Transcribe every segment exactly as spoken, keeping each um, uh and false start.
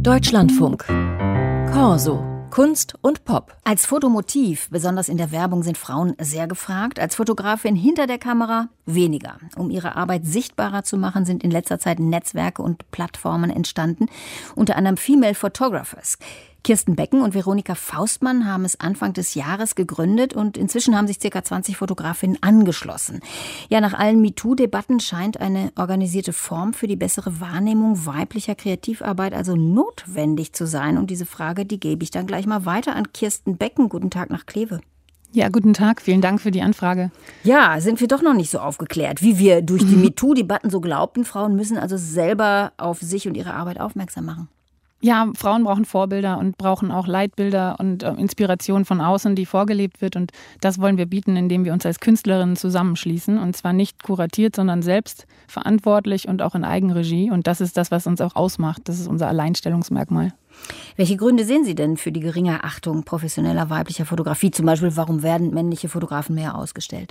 Deutschlandfunk. Corso. Kunst und Pop. Als Fotomotiv, besonders in der Werbung, sind Frauen sehr gefragt. Als Fotografin hinter der Kamera weniger. Um ihre Arbeit sichtbarer zu machen, sind in letzter Zeit Netzwerke und Plattformen entstanden. Unter anderem Female Photographers. Kirsten Becken und Veronika Faustmann haben es Anfang des Jahres gegründet und inzwischen haben sich ca. zwanzig Fotografinnen angeschlossen. Ja, nach allen MeToo-Debatten scheint eine organisierte Form für die bessere Wahrnehmung weiblicher Kreativarbeit also notwendig zu sein. Und diese Frage, die gebe ich dann gleich mal weiter an Kirsten Becken. Guten Tag nach Kleve. Ja, guten Tag. Vielen Dank für die Anfrage. Ja, sind wir doch noch nicht so aufgeklärt, wie wir durch die MeToo-Debatten so glaubten. Frauen müssen also selber auf sich und ihre Arbeit aufmerksam machen. Ja, Frauen brauchen Vorbilder und brauchen auch Leitbilder und äh, Inspiration von außen, die vorgelebt wird. Und das wollen wir bieten, indem wir uns als Künstlerinnen zusammenschließen. Und zwar nicht kuratiert, sondern selbst verantwortlich und auch in Eigenregie. Und das ist das, was uns auch ausmacht. Das ist unser Alleinstellungsmerkmal. Welche Gründe sehen Sie denn für die geringe Achtung professioneller weiblicher Fotografie? Zum Beispiel, warum werden männliche Fotografen mehr ausgestellt?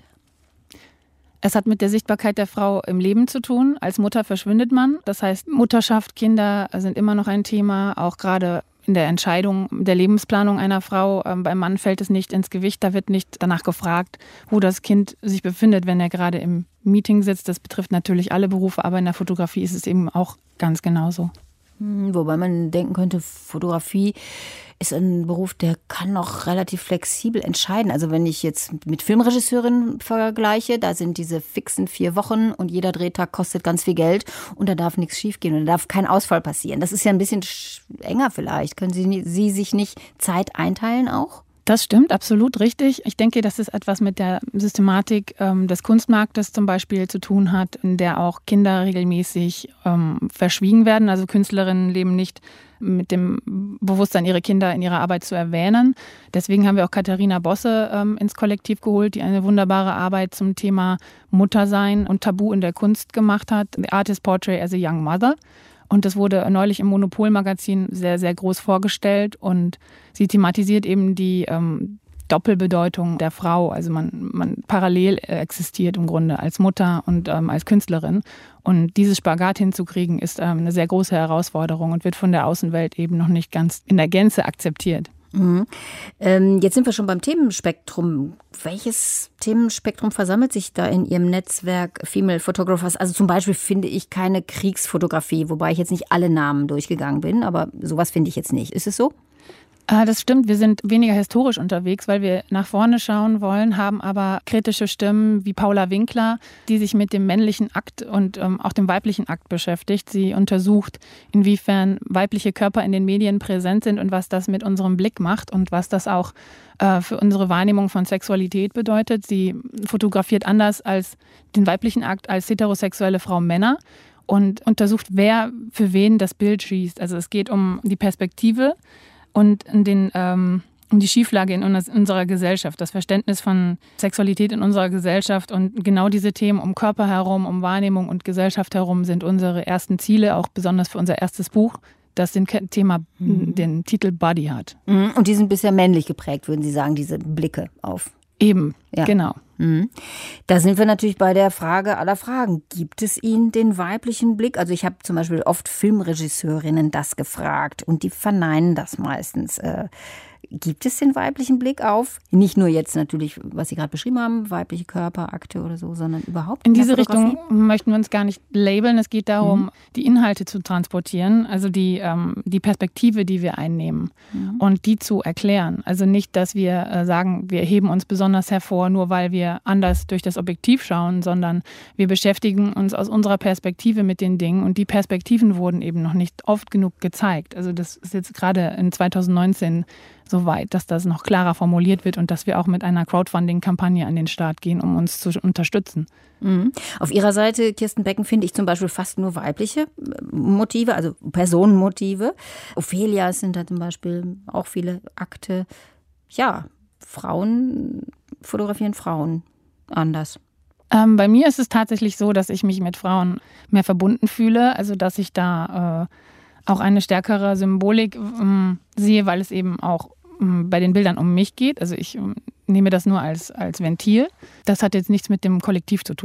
Es hat mit der Sichtbarkeit der Frau im Leben zu tun. Als Mutter verschwindet man. Das heißt, Mutterschaft, Kinder sind immer noch ein Thema, auch gerade in der Entscheidung der Lebensplanung einer Frau. Beim Mann fällt es nicht ins Gewicht, da wird nicht danach gefragt, wo das Kind sich befindet, wenn er gerade im Meeting sitzt. Das betrifft natürlich alle Berufe, aber in der Fotografie ist es eben auch ganz genauso. Wobei man denken könnte, Fotografie ist ein Beruf, der kann noch relativ flexibel entscheiden. Also wenn ich jetzt mit Filmregisseurin vergleiche, da sind diese fixen vier Wochen und jeder Drehtag kostet ganz viel Geld und da darf nichts schiefgehen und da darf kein Ausfall passieren. Das ist ja ein bisschen enger vielleicht. Können Sie, Sie sich nicht Zeit einteilen auch? Das stimmt, absolut richtig. Ich denke, dass es etwas mit der Systematik ähm, des Kunstmarktes zum Beispiel zu tun hat, in der auch Kinder regelmäßig ähm, verschwiegen werden. Also Künstlerinnen leben nicht mit dem Bewusstsein, ihre Kinder in ihrer Arbeit zu erwähnen. Deswegen haben wir auch Katharina Bosse ähm, ins Kollektiv geholt, die eine wunderbare Arbeit zum Thema Muttersein und Tabu in der Kunst gemacht hat. The Artist Portrait as a Young Mother. Und das wurde neulich im Monopol-Magazin sehr, sehr groß vorgestellt. Und sie thematisiert eben die ähm, Doppelbedeutung der Frau. Also man, man parallel existiert im Grunde als Mutter und ähm, als Künstlerin. Und dieses Spagat hinzukriegen, ist ähm, eine sehr große Herausforderung und wird von der Außenwelt eben noch nicht ganz in der Gänze akzeptiert. Mhm. Ähm, jetzt sind wir schon beim Themenspektrum. Welches Themenspektrum versammelt sich da in Ihrem Netzwerk Female Photographers? Also zum Beispiel finde ich keine Kriegsfotografie, wobei ich jetzt nicht alle Namen durchgegangen bin, aber sowas finde ich jetzt nicht. Ist es so? Das stimmt, wir sind weniger historisch unterwegs, weil wir nach vorne schauen wollen, haben aber kritische Stimmen wie Paula Winkler, die sich mit dem männlichen Akt und ähm, auch dem weiblichen Akt beschäftigt. Sie untersucht, inwiefern weibliche Körper in den Medien präsent sind und was das mit unserem Blick macht und was das auch äh, für unsere Wahrnehmung von Sexualität bedeutet. Sie fotografiert anders als den weiblichen Akt als heterosexuelle Frau Männer und untersucht, wer für wen das Bild schießt. Also es geht um die Perspektive und in den, ähm, um die Schieflage in unserer Gesellschaft, das Verständnis von Sexualität in unserer Gesellschaft. Und genau diese Themen um Körper herum, um Wahrnehmung und Gesellschaft herum sind unsere ersten Ziele, auch besonders für unser erstes Buch, das den Thema, mhm. den Titel Body hat. Und die sind bisher männlich geprägt, würden Sie sagen, diese Blicke auf? Eben, ja. Genau. Mhm. Da sind wir natürlich bei der Frage aller Fragen. Gibt es Ihnen den weiblichen Blick? Also ich habe zum Beispiel oft Filmregisseurinnen das gefragt und die verneinen das meistens. Äh, gibt es den weiblichen Blick auf? Nicht nur jetzt natürlich, was Sie gerade beschrieben haben, weibliche Körperakte oder so, sondern überhaupt in diese Richtung möchten wir uns gar nicht labeln. Es geht darum, mhm. die Inhalte zu transportieren, also die, ähm, die Perspektive, die wir einnehmen mhm. und die zu erklären. Also nicht, dass wir äh, sagen, wir heben uns besonders hervor, nur weil wir anders durch das Objektiv schauen, sondern wir beschäftigen uns aus unserer Perspektive mit den Dingen und die Perspektiven wurden eben noch nicht oft genug gezeigt. Also das ist jetzt gerade in zwanzig neunzehn so weit, dass das noch klarer formuliert wird und dass wir auch mit einer Crowdfunding-Kampagne an den Start gehen, um uns zu unterstützen. Mhm. Auf Ihrer Seite, Kirsten Becken, finde ich zum Beispiel fast nur weibliche Motive, also Personenmotive. Ophelia sind da zum Beispiel auch viele Akte. Ja, Frauen fotografieren Frauen anders. Ähm, bei mir ist es tatsächlich so, dass ich mich mit Frauen mehr verbunden fühle, also dass ich da äh, auch eine stärkere Symbolik ähm, sehe, weil es eben auch ähm, bei den Bildern um mich geht. Also ich ähm, nehme das nur als, als Ventil. Das hat jetzt nichts mit dem Kollektiv zu tun.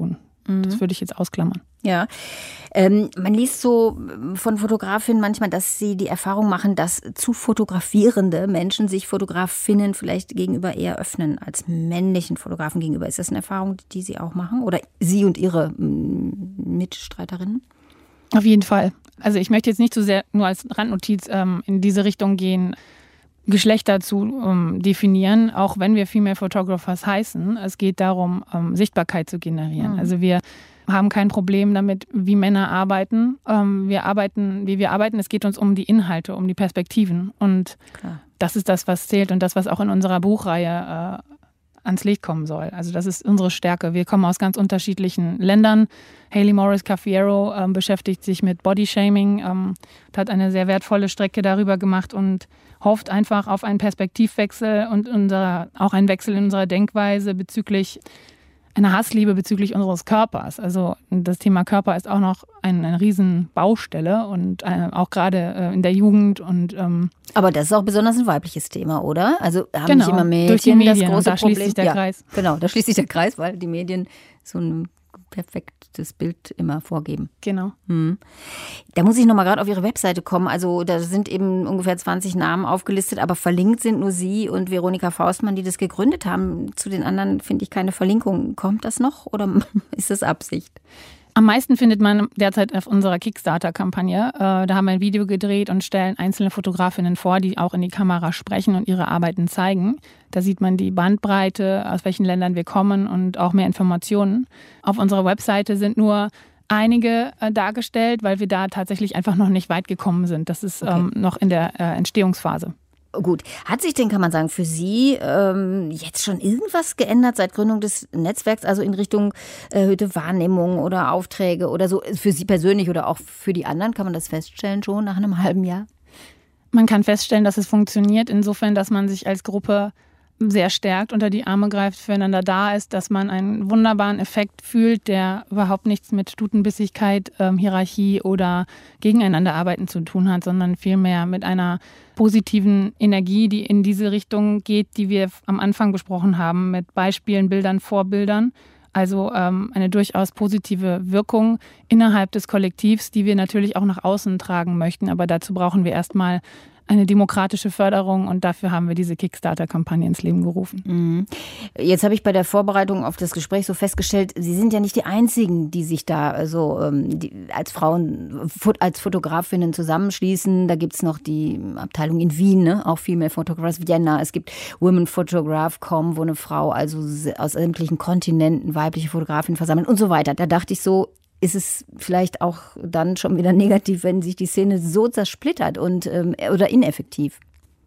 Mhm. Das würde ich jetzt ausklammern. Ja, ähm, man liest so von Fotografinnen manchmal, dass sie die Erfahrung machen, dass zu fotografierende Menschen sich Fotografinnen vielleicht gegenüber eher öffnen als männlichen Fotografen gegenüber. Ist das eine Erfahrung, die Sie auch machen? Oder Sie und Ihre Mitstreiterinnen? Auf jeden Fall. Also ich möchte jetzt nicht so sehr nur als Randnotiz ähm, in diese Richtung gehen, Geschlechter zu ähm, definieren, auch wenn wir Female Photographers heißen. Es geht darum, ähm, Sichtbarkeit zu generieren. Mhm. Also wir haben kein Problem damit, wie Männer arbeiten. Ähm, wir arbeiten, wie wir arbeiten. Es geht uns um die Inhalte, um die Perspektiven. Und Klar. das ist das, was zählt und das, was auch in unserer Buchreihe äh, ans Licht kommen soll. Also das ist unsere Stärke. Wir kommen aus ganz unterschiedlichen Ländern. Hayley Morris Cafiero ähm, beschäftigt sich mit Bodyshaming, ähm, hat eine sehr wertvolle Strecke darüber gemacht und hofft einfach auf einen Perspektivwechsel und unser, auch einen Wechsel in unserer Denkweise bezüglich einer Hassliebe bezüglich unseres Körpers. Also das Thema Körper ist auch noch ein, eine Riesenbaustelle und äh, auch gerade äh, in der Jugend. Und ähm, aber das ist auch besonders ein weibliches Thema, oder? Also haben genau, nicht immer Mädchen durch die Medien, das große und da Problem. Schließt sich der ja, Kreis. Genau, da schließt sich der Kreis, weil die Medien so ein perfektes Bild immer vorgeben. Genau. Hm. Da muss ich nochmal gerade auf Ihre Webseite kommen. Also da sind eben ungefähr zwanzig Namen aufgelistet, aber verlinkt sind nur Sie und Veronika Faustmann, die das gegründet haben. Zu den anderen finde ich keine Verlinkung. Kommt das noch oder ist das Absicht? Am meisten findet man derzeit auf unserer Kickstarter-Kampagne. Da haben wir ein Video gedreht und stellen einzelne Fotografinnen vor, die auch in die Kamera sprechen und ihre Arbeiten zeigen. Da sieht man die Bandbreite, aus welchen Ländern wir kommen und auch mehr Informationen. Auf unserer Webseite sind nur einige dargestellt, weil wir da tatsächlich einfach noch nicht weit gekommen sind. Das ist okay. ähm, noch in der äh, Entstehungsphase. Gut. Hat sich denn, kann man sagen, für Sie ähm, jetzt schon irgendwas geändert seit Gründung des Netzwerks, also in Richtung erhöhte Wahrnehmung oder Aufträge oder so? Für Sie persönlich oder auch für die anderen, kann man das feststellen schon nach einem halben Jahr? Man kann feststellen, dass es funktioniert, insofern, dass man sich als Gruppe sehr stärkt, unter die Arme greift, füreinander da ist, dass man einen wunderbaren Effekt fühlt, der überhaupt nichts mit Stutenbissigkeit, ähm, Hierarchie oder Gegeneinanderarbeiten zu tun hat, sondern vielmehr mit einer positiven Energie, die in diese Richtung geht, die wir am Anfang besprochen haben, mit Beispielen, Bildern, Vorbildern. Also ähm, eine durchaus positive Wirkung innerhalb des Kollektivs, die wir natürlich auch nach außen tragen möchten. Aber dazu brauchen wir erstmal eine demokratische Förderung und dafür haben wir diese Kickstarter-Kampagne ins Leben gerufen. Mhm. Jetzt habe ich bei der Vorbereitung auf das Gespräch so festgestellt, Sie sind ja nicht die Einzigen, die sich da so ähm, die als Frauen, als Fotografinnen zusammenschließen. Da gibt es noch die Abteilung in Wien, ne? Auch Female Photographers Vienna. Es gibt Women Photograph Punkt com, wo eine Frau also aus sämtlichen Kontinenten weibliche Fotografinnen versammelt und so weiter. Da dachte ich so, ist es vielleicht auch dann schon wieder negativ, wenn sich die Szene so zersplittert und ähm, oder ineffektiv?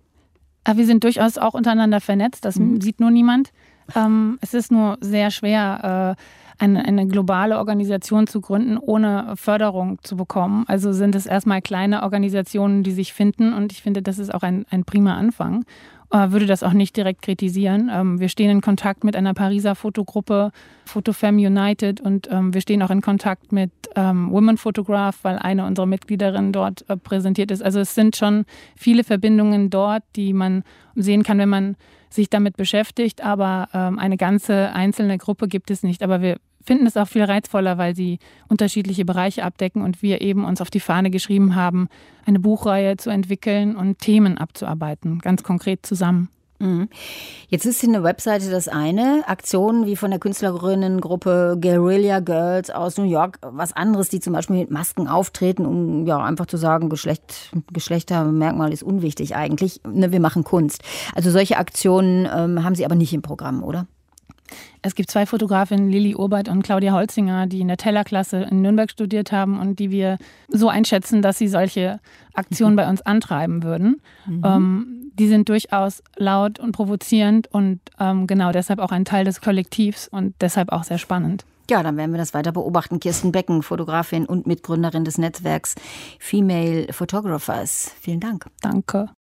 Aber wir sind durchaus auch untereinander vernetzt, das mhm. sieht nur niemand. Ähm, es ist nur sehr schwer, äh, eine, eine globale Organisation zu gründen, ohne Förderung zu bekommen. Also sind es erstmal kleine Organisationen, die sich finden und ich finde, das ist auch ein, ein prima Anfang. Würde das auch nicht direkt kritisieren. Wir stehen in Kontakt mit einer Pariser Fotogruppe, Photofem United, und wir stehen auch in Kontakt mit Women Photograph, weil eine unserer Mitgliederinnen dort präsentiert ist. Also es sind schon viele Verbindungen dort, die man sehen kann, wenn man sich damit beschäftigt. Aber eine ganze einzelne Gruppe gibt es nicht. Aber wir finden es auch viel reizvoller, weil sie unterschiedliche Bereiche abdecken und wir eben uns auf die Fahne geschrieben haben, eine Buchreihe zu entwickeln und Themen abzuarbeiten, ganz konkret zusammen. Mhm. Jetzt ist eine Webseite das eine, Aktionen wie von der Künstlerinnengruppe Guerilla Girls aus New York, was anderes, die zum Beispiel mit Masken auftreten, um ja einfach zu sagen, Geschlecht, Geschlechtermerkmal ist unwichtig eigentlich, ne, wir machen Kunst. Also solche Aktionen ähm, haben Sie aber nicht im Programm, oder? Es gibt zwei Fotografinnen, Lilly Urbert und Claudia Holzinger, die in der Tellerklasse in Nürnberg studiert haben und die wir so einschätzen, dass sie solche Aktionen bei uns antreiben würden. Mhm. Ähm, die sind durchaus laut und provozierend und ähm, genau deshalb auch ein Teil des Kollektivs und deshalb auch sehr spannend. Ja, dann werden wir das weiter beobachten. Kirsten Becken, Fotografin und Mitgründerin des Netzwerks Female Photographers. Vielen Dank. Danke.